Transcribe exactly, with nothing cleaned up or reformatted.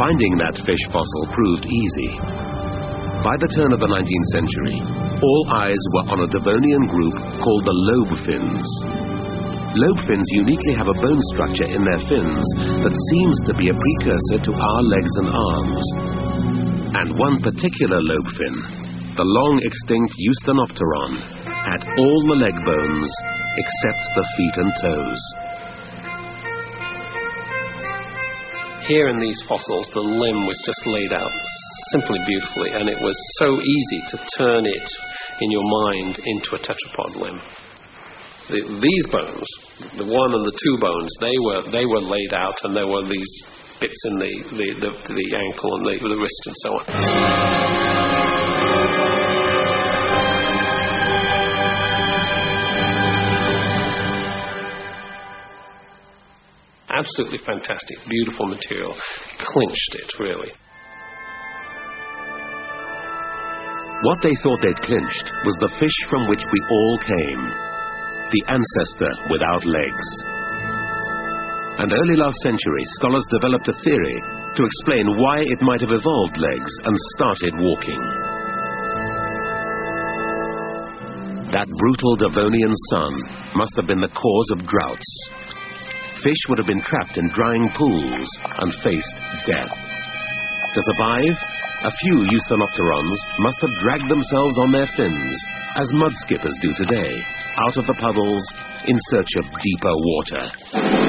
Finding that fish fossil proved easy. By the turn of the nineteenth century, all eyes were on a Devonian group called the lobe fins. Lobe fins uniquely have a bone structure in their fins that seems to be a precursor to our legs and arms. And one particular lobe fin, the long-extinct Eusthenopteron, had all the leg bones except the feet and toes. Here in these fossils, the limb was just laid out simply beautifully, and it was so easy to turn it in your mind into a tetrapod limb. The, these bones, the one and the two bones, they were they were laid out, and there were these bits in the the, the, the ankle and the, the wrist and so on. Absolutely fantastic, beautiful material. Clinched it, really. What they thought they'd clinched was the fish from which we all came, the ancestor without legs. And early last century, scholars developed a theory to explain why it might have evolved legs and started walking. That brutal Devonian sun must have been the cause of droughts. Fish would have been trapped in drying pools and faced death. To survive, a few Eusthenopterons must have dragged themselves on their fins, as mud skippers do today, out of the puddles in search of deeper water.